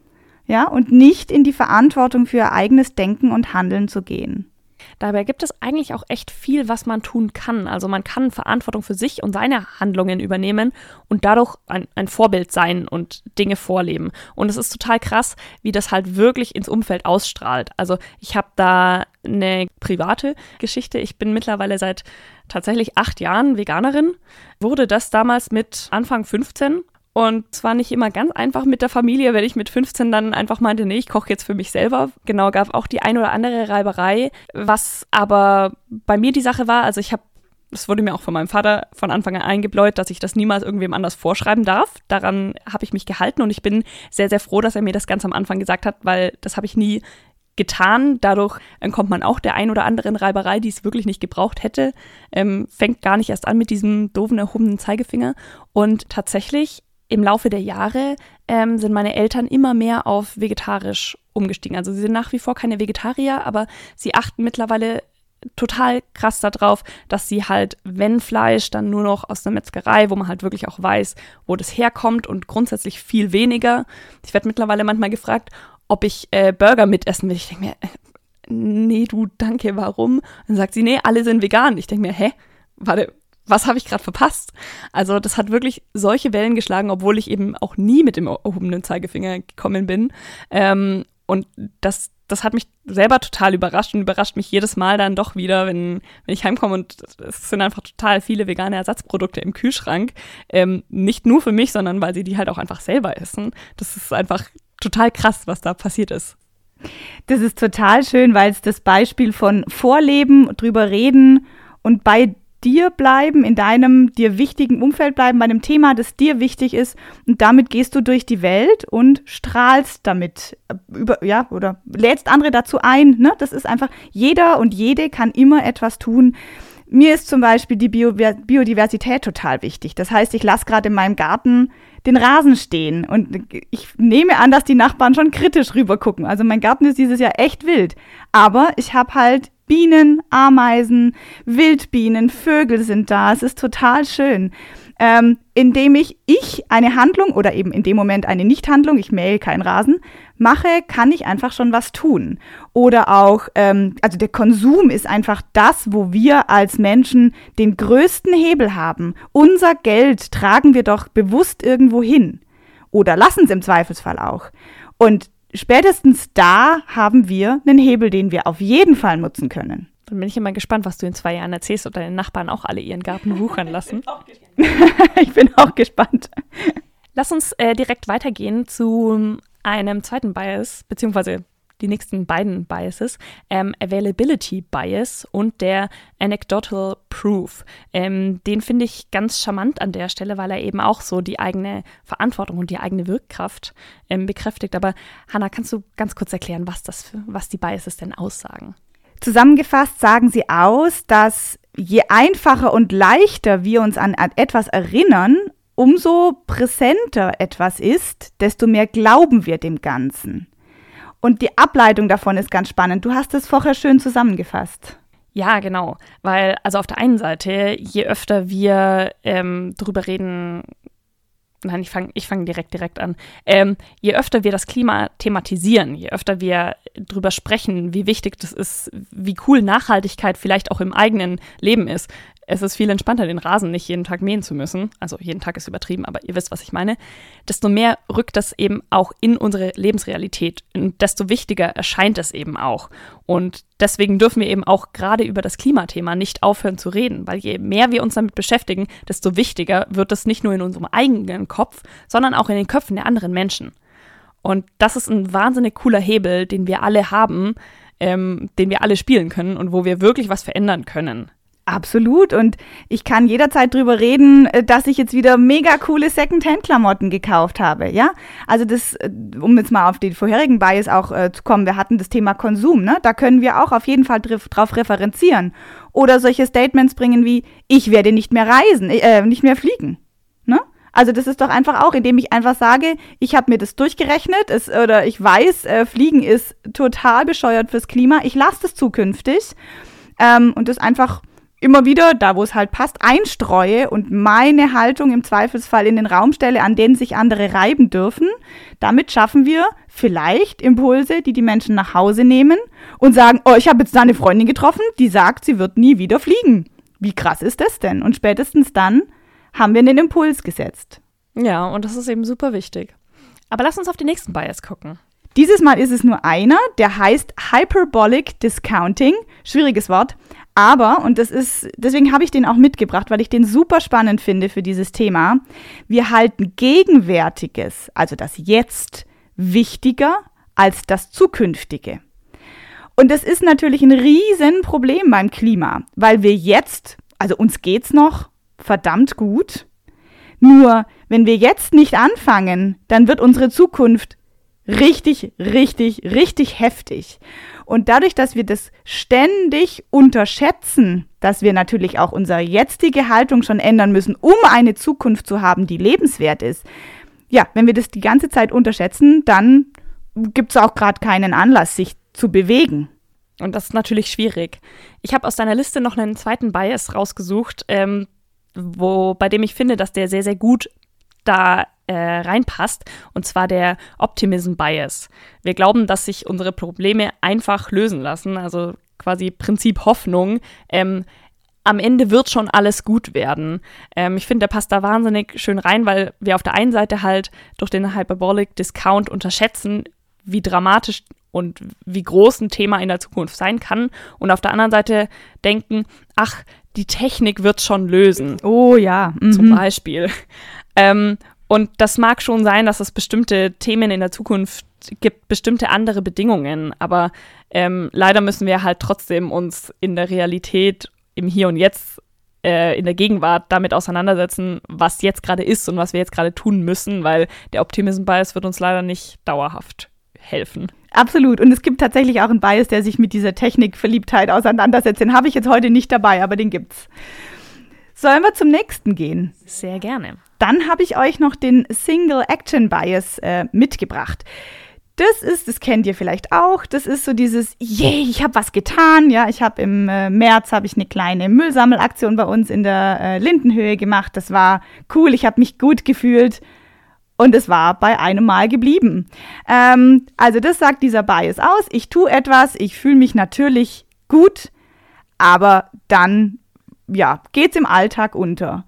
ja, und nicht in die Verantwortung für ihr eigenes Denken und Handeln zu gehen. Dabei gibt es eigentlich auch echt viel, was man tun kann. Also man kann Verantwortung für sich und seine Handlungen übernehmen und dadurch ein, ein Vorbild sein und Dinge vorleben. Und es ist total krass, wie das halt wirklich ins Umfeld ausstrahlt. Also ich habe da eine private Geschichte. Ich bin mittlerweile seit tatsächlich acht Jahren Veganerin, wurde das damals mit Anfang fünfzehn. Und es war nicht immer ganz einfach mit der Familie, wenn ich mit fünfzehn dann einfach meinte, nee, ich koche jetzt für mich selber. Genau, gab auch die ein oder andere Reiberei. Was aber bei mir die Sache war, also ich habe, es wurde mir auch von meinem Vater von Anfang an eingebläut, dass ich das niemals irgendwem anders vorschreiben darf. Daran habe ich mich gehalten und ich bin sehr, sehr froh, dass er mir das ganz am Anfang gesagt hat, weil das habe ich nie getan. Dadurch entkommt man auch der ein oder anderen Reiberei, die es wirklich nicht gebraucht hätte. Ähm, fängt gar nicht erst an mit diesem doofen erhobenen Zeigefinger. Und tatsächlich im Laufe der Jahre ähm, sind meine Eltern immer mehr auf vegetarisch umgestiegen. Also sie sind nach wie vor keine Vegetarier, aber sie achten mittlerweile total krass darauf, dass sie halt, wenn Fleisch, dann nur noch aus einer Metzgerei, wo man halt wirklich auch weiß, wo das herkommt und grundsätzlich viel weniger. Ich werde mittlerweile manchmal gefragt, ob ich äh, Burger mitessen will. Ich denke mir, äh, nee, du, danke, warum? Dann sagt sie, nee, alle sind vegan. Ich denke mir, hä, warte, was habe ich gerade verpasst? Also das hat wirklich solche Wellen geschlagen, obwohl ich eben auch nie mit dem erhobenen Zeigefinger gekommen bin. Ähm, und das, das hat mich selber total überrascht und überrascht mich jedes Mal dann doch wieder, wenn, wenn ich heimkomme und es sind einfach total viele vegane Ersatzprodukte im Kühlschrank. Ähm, nicht nur für mich, sondern weil sie die halt auch einfach selber essen. Das ist einfach total krass, was da passiert ist. Das ist total schön, weil es das Beispiel von Vorleben, drüber reden und bei dir bleiben, in deinem dir wichtigen Umfeld bleiben, bei einem Thema, das dir wichtig ist und damit gehst du durch die Welt und strahlst damit über, ja, oder lädst andere dazu ein, ne? Das ist einfach, jeder und jede kann immer etwas tun. Mir ist zum Beispiel die Bio- Biodiversität total wichtig. Das heißt, ich lasse gerade in meinem Garten den Rasen stehen und ich nehme an, dass die Nachbarn schon kritisch rüber gucken. Also mein Garten ist dieses Jahr echt wild, aber ich habe halt Bienen, Ameisen, Wildbienen, Vögel sind da. Es ist total schön. Ähm, indem ich, ich eine Handlung oder eben in dem Moment eine Nichthandlung, ich mähe keinen Rasen, mache, kann ich einfach schon was tun. Oder auch, ähm, also der Konsum ist einfach das, wo wir als Menschen den größten Hebel haben. Unser Geld tragen wir doch bewusst irgendwo hin. Oder lassen es im Zweifelsfall auch. Und spätestens da haben wir einen Hebel, den wir auf jeden Fall nutzen können. Dann bin ich immer gespannt, was du in zwei Jahren erzählst, ob deine Nachbarn auch alle ihren Garten wuchern lassen. Ich bin auch gespannt. Lass uns äh, direkt weitergehen zu einem zweiten Bias, beziehungsweise die nächsten beiden Biases, ähm, Availability Bias und der Anecdotal Proof. Ähm, den finde ich ganz charmant an der Stelle, weil er eben auch so die eigene Verantwortung und die eigene Wirkkraft ähm, bekräftigt. Aber Hannah, kannst du ganz kurz erklären, was das für, was die Biases denn aussagen? Zusammengefasst sagen sie aus, dass je einfacher und leichter wir uns an etwas erinnern, umso präsenter etwas ist, desto mehr glauben wir dem Ganzen. Und die Ableitung davon ist ganz spannend. Du hast es vorher schön zusammengefasst. Ja, genau. Weil, also auf der einen Seite, je öfter wir ähm, drüber reden, nein, ich fange ich fang direkt direkt an, ähm, je öfter wir das Klima thematisieren, je öfter wir drüber sprechen, wie wichtig das ist, wie cool Nachhaltigkeit vielleicht auch im eigenen Leben ist. Es ist viel entspannter, den Rasen nicht jeden Tag mähen zu müssen. Also jeden Tag ist übertrieben, aber ihr wisst, was ich meine. Desto mehr rückt das eben auch in unsere Lebensrealität. Und desto wichtiger erscheint es eben auch. Und deswegen dürfen wir eben auch gerade über das Klimathema nicht aufhören zu reden. Weil je mehr wir uns damit beschäftigen, desto wichtiger wird es nicht nur in unserem eigenen Kopf, sondern auch in den Köpfen der anderen Menschen. Und das ist ein wahnsinnig cooler Hebel, den wir alle haben, ähm, den wir alle spielen können und wo wir wirklich was verändern können. Absolut. Und ich kann jederzeit drüber reden, dass ich jetzt wieder mega coole Secondhand-Klamotten gekauft habe. Ja, also das, um jetzt mal auf den vorherigen Bias auch äh, zu kommen, wir hatten das Thema Konsum, ne? Da können wir auch auf jeden Fall dr- drauf referenzieren. Oder solche Statements bringen wie, ich werde nicht mehr reisen, äh, nicht mehr fliegen. Ne? Also das ist doch einfach auch, indem ich einfach sage, ich habe mir das durchgerechnet es, oder ich weiß, äh, Fliegen ist total bescheuert fürs Klima, ich lasse das zukünftig ähm, und das einfach immer wieder, da wo es halt passt, einstreue und meine Haltung im Zweifelsfall in den Raum stelle, an denen sich andere reiben dürfen. Damit schaffen wir vielleicht Impulse, die die Menschen nach Hause nehmen und sagen, oh, ich habe jetzt da eine Freundin getroffen, die sagt, sie wird nie wieder fliegen. Wie krass ist das denn? Und spätestens dann haben wir einen Impuls gesetzt. Ja, und das ist eben super wichtig. Aber lass uns auf den nächsten Bias gucken. Dieses Mal ist es nur einer, der heißt Hyperbolic Discounting. Schwieriges Wort. Aber, und das ist, deswegen habe ich den auch mitgebracht, weil ich den super spannend finde für dieses Thema, wir halten Gegenwärtiges, also das Jetzt, wichtiger als das Zukünftige. Und das ist natürlich ein Riesenproblem beim Klima, weil wir jetzt, also uns geht's noch verdammt gut, nur wenn wir jetzt nicht anfangen, dann wird unsere Zukunft richtig, richtig, richtig heftig. Und dadurch, dass wir das ständig unterschätzen, dass wir natürlich auch unsere jetzige Haltung schon ändern müssen, um eine Zukunft zu haben, die lebenswert ist. Ja, wenn wir das die ganze Zeit unterschätzen, dann gibt es auch gerade keinen Anlass, sich zu bewegen. Und das ist natürlich schwierig. Ich habe aus deiner Liste noch einen zweiten Bias rausgesucht, ähm, wo, bei dem ich finde, dass der sehr, sehr gut da äh, reinpasst, und zwar der Optimism Bias. Wir glauben, dass sich unsere Probleme einfach lösen lassen, also quasi Prinzip Hoffnung. Ähm, am Ende wird schon alles gut werden. Ähm, ich finde, der passt da wahnsinnig schön rein, weil wir auf der einen Seite halt durch den Hyperbolic Discount unterschätzen, wie dramatisch und wie groß ein Thema in der Zukunft sein kann, und auf der anderen Seite denken, ach, die Technik wird schon lösen. Oh ja. Mhm. Zum Beispiel. Ähm, und das mag schon sein, dass es bestimmte Themen in der Zukunft gibt, bestimmte andere Bedingungen, aber ähm, leider müssen wir halt trotzdem uns in der Realität, im Hier und Jetzt, äh, in der Gegenwart damit auseinandersetzen, was jetzt gerade ist und was wir jetzt gerade tun müssen, weil der Optimism Bias wird uns leider nicht dauerhaft helfen. Absolut. Und es gibt tatsächlich auch einen Bias, der sich mit dieser Technikverliebtheit auseinandersetzt. Den habe ich jetzt heute nicht dabei, aber den gibt's. Sollen wir zum nächsten gehen? Sehr gerne. Dann habe ich euch noch den Single Action Bias äh, mitgebracht. Das ist, das kennt ihr vielleicht auch, das ist so dieses, yay, ich habe was getan. Ja, ich habe im äh, März habe ich eine kleine Müllsammelaktion bei uns in der äh, Lindenhöhe gemacht. Das war cool, ich habe mich gut gefühlt. Und es war bei einem Mal geblieben. Ähm, also das sagt dieser Bias aus. Ich tue etwas, ich fühle mich natürlich gut, aber dann ja, geht's im Alltag unter.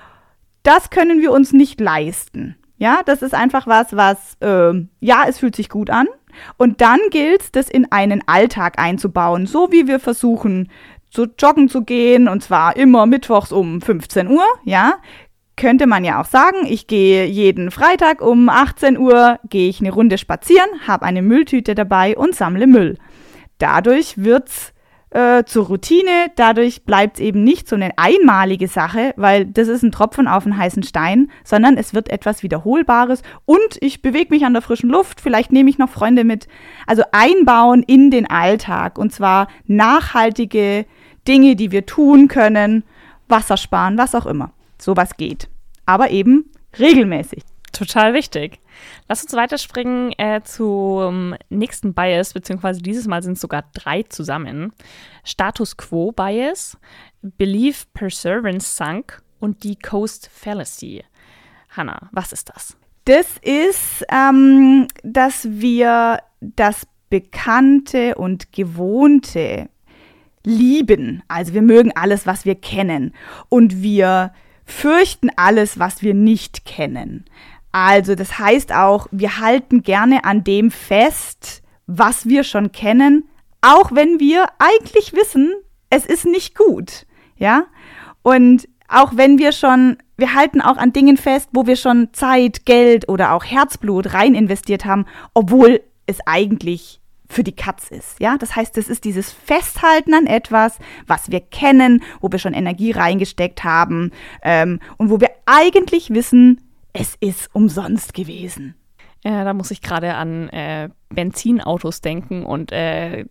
Das können wir uns nicht leisten. Ja, das ist einfach was, was, äh, ja, es fühlt sich gut an. Und dann gilt es, das in einen Alltag einzubauen, so wie wir versuchen, zu joggen zu gehen, und zwar immer mittwochs um fünfzehn Uhr, ja. Könnte man ja auch sagen, ich gehe jeden Freitag um achtzehn Uhr, gehe ich eine Runde spazieren, habe eine Mülltüte dabei und sammle Müll. Dadurch wird's äh, zur Routine, dadurch bleibt es eben nicht so eine einmalige Sache, weil das ist ein Tropfen auf einen heißen Stein, sondern es wird etwas Wiederholbares und ich bewege mich an der frischen Luft, vielleicht nehme ich noch Freunde mit. Also einbauen in den Alltag, und zwar nachhaltige Dinge, die wir tun können, Wasser sparen, was auch immer. Sowas geht, aber eben regelmäßig. Total wichtig. Lass uns weiterspringen äh, zum nächsten Bias, beziehungsweise dieses Mal sind es sogar drei zusammen. Status Quo Bias, Belief Perseverance Sunk und die Coast Fallacy. Hanna, was ist das? Das ist, ähm, dass wir das Bekannte und Gewohnte lieben. Also wir mögen alles, was wir kennen, und wir fürchten alles, was wir nicht kennen. Also das heißt auch, wir halten gerne an dem fest, was wir schon kennen, auch wenn wir eigentlich wissen, es ist nicht gut. Ja? Und auch wenn wir schon, wir halten auch an Dingen fest, wo wir schon Zeit, Geld oder auch Herzblut rein investiert haben, obwohl es eigentlich für die Katz ist. Ja? Das heißt, es ist dieses Festhalten an etwas, was wir kennen, wo wir schon Energie reingesteckt haben ähm, und wo wir eigentlich wissen, es ist umsonst gewesen. Ja, da muss ich gerade an äh, Benzinautos denken und äh,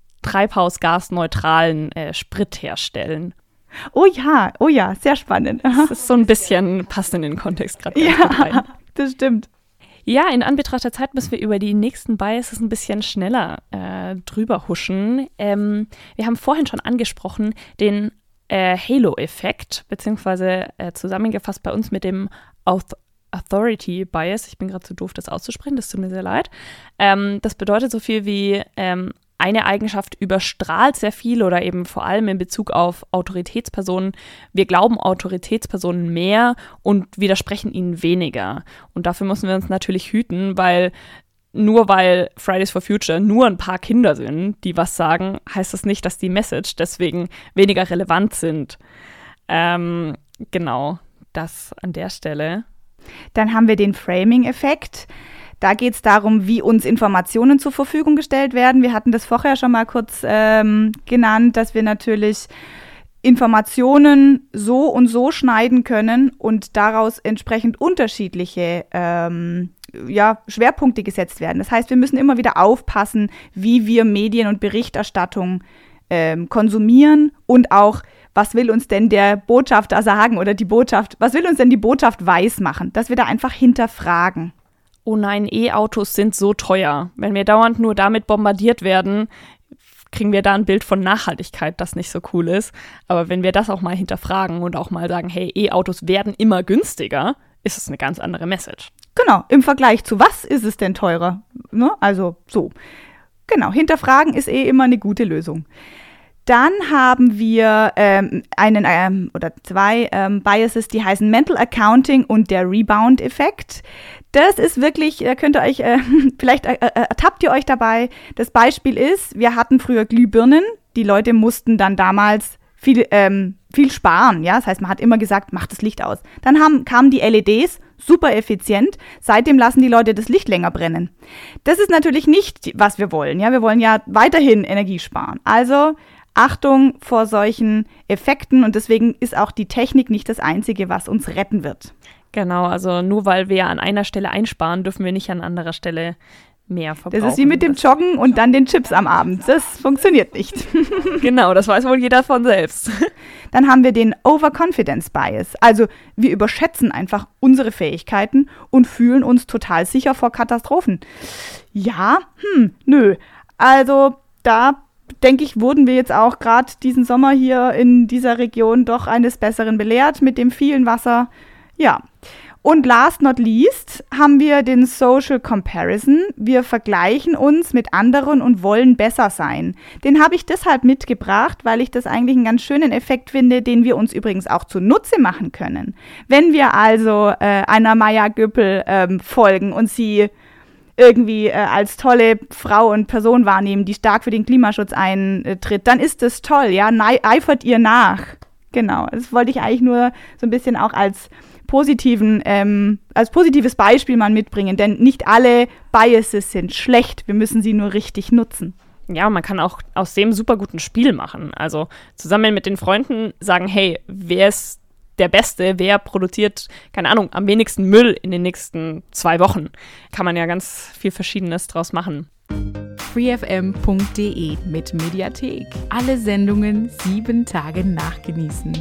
treibhausgasneutralen äh, Sprit herstellen. Oh ja, oh ja, sehr spannend. Das ist so ein bisschen, passt in den Kontext gerade ganz gut rein. Ja, das stimmt. Ja, in Anbetracht der Zeit müssen wir über die nächsten Biases ein bisschen schneller äh, drüber huschen. Ähm, wir haben vorhin schon angesprochen, den äh, Halo-Effekt, beziehungsweise äh, zusammengefasst bei uns mit dem Auth- Authority Bias. Ich bin gerade zu doof, das auszusprechen, das tut mir sehr leid. Ähm, das bedeutet so viel wie ähm, eine Eigenschaft überstrahlt sehr viel oder eben vor allem in Bezug auf Autoritätspersonen. Wir glauben Autoritätspersonen mehr und widersprechen ihnen weniger. Und dafür müssen wir uns natürlich hüten, weil nur weil Fridays for Future nur ein paar Kinder sind, die was sagen, heißt das nicht, dass die Message deswegen weniger relevant sind. Ähm, genau, das an der Stelle. Dann haben wir den Framing-Effekt. Da geht es darum, wie uns Informationen zur Verfügung gestellt werden. Wir hatten das vorher schon mal kurz ähm, genannt, dass wir natürlich Informationen so und so schneiden können und daraus entsprechend unterschiedliche ähm, ja, Schwerpunkte gesetzt werden. Das heißt, wir müssen immer wieder aufpassen, wie wir Medien- und Berichterstattung ähm, konsumieren und auch, was will uns denn der Botschafter sagen oder die Botschaft, was will uns denn die Botschaft weismachen, dass wir da einfach hinterfragen. Oh nein, E-Autos sind so teuer. Wenn wir dauernd nur damit bombardiert werden, kriegen wir da ein Bild von Nachhaltigkeit, das nicht so cool ist. Aber wenn wir das auch mal hinterfragen und auch mal sagen, hey, E-Autos werden immer günstiger, ist es eine ganz andere Message. Genau, im Vergleich zu was ist es denn teurer? Ne? Also so. Genau, hinterfragen ist eh immer eine gute Lösung. Dann haben wir ähm, einen ähm, oder zwei ähm, Biases, die heißen Mental Accounting und der Rebound-Effekt. Das ist wirklich, da könnt ihr euch, äh, vielleicht äh, ertappt ihr euch dabei. Das Beispiel ist, wir hatten früher Glühbirnen. Die Leute mussten dann damals viel, ähm, viel sparen. Ja? Das heißt, man hat immer gesagt, macht das Licht aus. Dann haben, kamen die L E Ds, super effizient. Seitdem lassen die Leute das Licht länger brennen. Das ist natürlich nicht, was wir wollen. Ja? Wir wollen ja weiterhin Energie sparen. Also Achtung vor solchen Effekten und deswegen ist auch die Technik nicht das Einzige, was uns retten wird. Genau, also nur weil wir an einer Stelle einsparen, dürfen wir nicht an anderer Stelle mehr verbrauchen. Das ist wie mit dem Joggen und dann den Chips am Abend. Das funktioniert nicht. Genau, das weiß wohl jeder von selbst. Dann haben wir den Overconfidence Bias. Also wir überschätzen einfach unsere Fähigkeiten und fühlen uns total sicher vor Katastrophen. Ja, hm, nö. Also da denke ich, wurden wir jetzt auch gerade diesen Sommer hier in dieser Region doch eines Besseren belehrt mit dem vielen Wasser. Ja, und last not least haben wir den Social Comparison. Wir vergleichen uns mit anderen und wollen besser sein. Den habe ich deshalb mitgebracht, weil ich das eigentlich einen ganz schönen Effekt finde, den wir uns übrigens auch zunutze machen können. Wenn wir also äh, einer Maya Göppel ähm, folgen und sie irgendwie äh, als tolle Frau und Person wahrnehmen, die stark für den Klimaschutz eintritt, dann ist das toll, ja, Nei- eifert ihr nach. Genau, das wollte ich eigentlich nur so ein bisschen auch als positiven, ähm, als positives Beispiel mal mitbringen, denn nicht alle Biases sind schlecht, wir müssen sie nur richtig nutzen. Ja, man kann auch aus dem super guten Spiel machen. Also zusammen mit den Freunden sagen, hey, wer ist der Beste, wer produziert, keine Ahnung, am wenigsten Müll in den nächsten zwei Wochen. Kann man ja ganz viel Verschiedenes draus machen. freefm punkt de mit Mediathek. Alle Sendungen sieben Tage nachgenießen.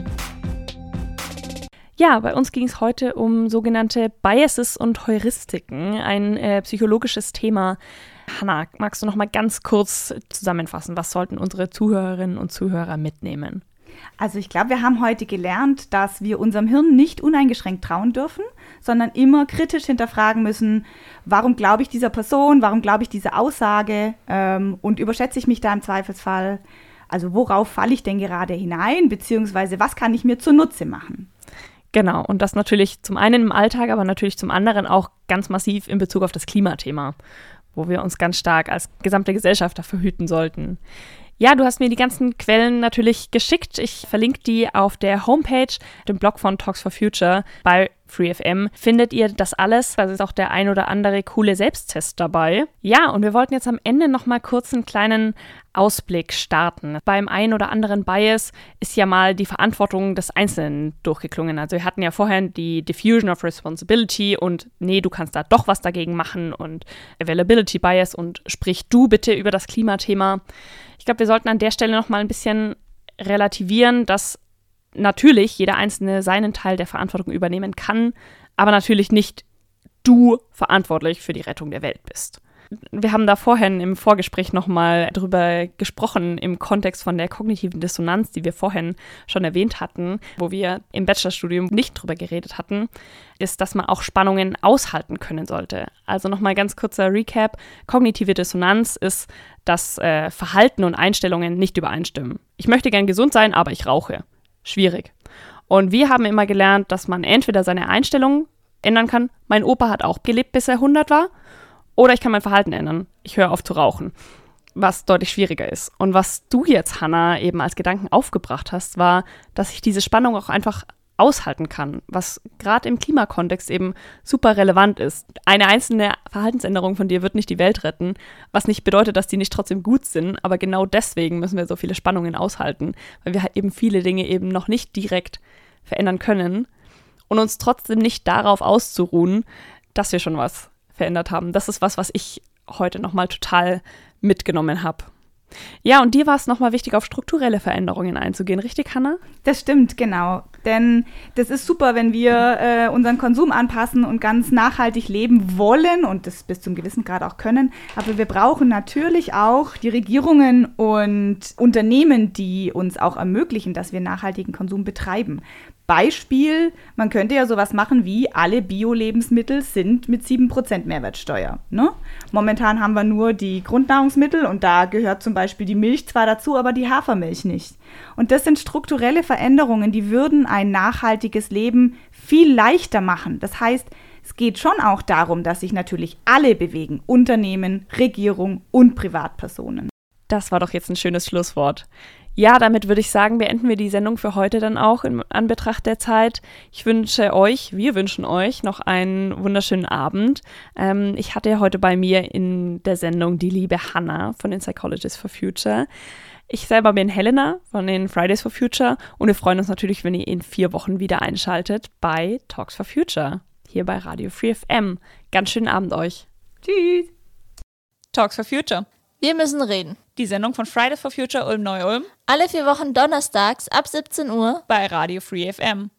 Ja, bei uns ging es heute um sogenannte Biases und Heuristiken, ein äh, psychologisches Thema. Hannah, magst du noch mal ganz kurz zusammenfassen, was sollten unsere Zuhörerinnen und Zuhörer mitnehmen? Also ich glaube, wir haben heute gelernt, dass wir unserem Hirn nicht uneingeschränkt trauen dürfen, sondern immer kritisch hinterfragen müssen, warum glaube ich dieser Person, warum glaube ich diese Aussage ähm, und überschätze ich mich da im Zweifelsfall? Also worauf falle ich denn gerade hinein, beziehungsweise was kann ich mir zunutze machen? Genau, und das natürlich zum einen im Alltag, aber natürlich zum anderen auch ganz massiv in Bezug auf das Klimathema, wo wir uns ganz stark als gesamte Gesellschaft dafür hüten sollten. Ja, du hast mir die ganzen Quellen natürlich geschickt. Ich verlinke die auf der Homepage, dem Blog von Talks for Future bei Free F M. Findet ihr das alles? Da ist auch der ein oder andere coole Selbsttest dabei. Ja, und wir wollten jetzt am Ende noch mal kurz einen kleinen Ausblick starten. Beim ein oder anderen Bias ist ja mal die Verantwortung des Einzelnen durchgeklungen. Also wir hatten ja vorher die Diffusion of Responsibility und nee, du kannst da doch was dagegen machen und Availability Bias und sprich du bitte über das Klimathema. Ich glaube, wir sollten an der Stelle noch mal ein bisschen relativieren, dass natürlich jeder Einzelne seinen Teil der Verantwortung übernehmen kann, aber natürlich nicht du verantwortlich für die Rettung der Welt bist. Wir haben da vorhin im Vorgespräch nochmal drüber gesprochen, im Kontext von der kognitiven Dissonanz, die wir vorhin schon erwähnt hatten, wo wir im Bachelorstudium nicht drüber geredet hatten, ist, dass man auch Spannungen aushalten können sollte. Also nochmal ganz kurzer Recap. Kognitive Dissonanz ist, dass äh, Verhalten und Einstellungen nicht übereinstimmen. Ich möchte gern gesund sein, aber ich rauche. Schwierig. Und wir haben immer gelernt, dass man entweder seine Einstellung ändern kann. Mein Opa hat auch gelebt, bis er hundert war. Oder ich kann mein Verhalten ändern. Ich höre auf zu rauchen, was deutlich schwieriger ist. Und was du jetzt, Hannah, eben als Gedanken aufgebracht hast, war, dass ich diese Spannung auch einfach aushalten kann, was gerade im Klimakontext eben super relevant ist. Eine einzelne Verhaltensänderung von dir wird nicht die Welt retten, was nicht bedeutet, dass die nicht trotzdem gut sind, aber genau deswegen müssen wir so viele Spannungen aushalten, weil wir halt eben viele Dinge eben noch nicht direkt verändern können und uns trotzdem nicht darauf auszuruhen, dass wir schon was verändert haben. Das ist was, was ich heute nochmal total mitgenommen habe. Ja, und dir war es nochmal wichtig, auf strukturelle Veränderungen einzugehen, richtig, Hannah? Das stimmt, genau. Denn das ist super, wenn wir äh, unseren Konsum anpassen und ganz nachhaltig leben wollen und das bis zum gewissen Grad auch können. Aber wir brauchen natürlich auch die Regierungen und Unternehmen, die uns auch ermöglichen, dass wir nachhaltigen Konsum betreiben. Beispiel, man könnte ja sowas machen wie, alle Bio-Lebensmittel sind mit sieben Prozent Mehrwertsteuer. Ne? Momentan haben wir nur die Grundnahrungsmittel und da gehört zum Beispiel die Milch zwar dazu, aber die Hafermilch nicht. Und das sind strukturelle Veränderungen, die würden ein nachhaltiges Leben viel leichter machen. Das heißt, es geht schon auch darum, dass sich natürlich alle bewegen, Unternehmen, Regierung und Privatpersonen. Das war doch jetzt ein schönes Schlusswort. Ja, damit würde ich sagen, beenden wir die Sendung für heute dann auch in Anbetracht der Zeit. Ich wünsche euch, wir wünschen euch noch einen wunderschönen Abend. Ähm, ich hatte ja heute bei mir in der Sendung die liebe Hannah von den Psychologists for Future. Ich selber bin Helena von den Fridays for Future und wir freuen uns natürlich, wenn ihr in vier Wochen wieder einschaltet bei Talks for Future, hier bei Radio Free F M. Ganz schönen Abend euch. Tschüss. Talks for Future. Wir müssen reden. Die Sendung von Fridays for Future Ulm Neu-Ulm Alle vier Wochen donnerstags ab siebzehn Uhr bei Radio Free F M.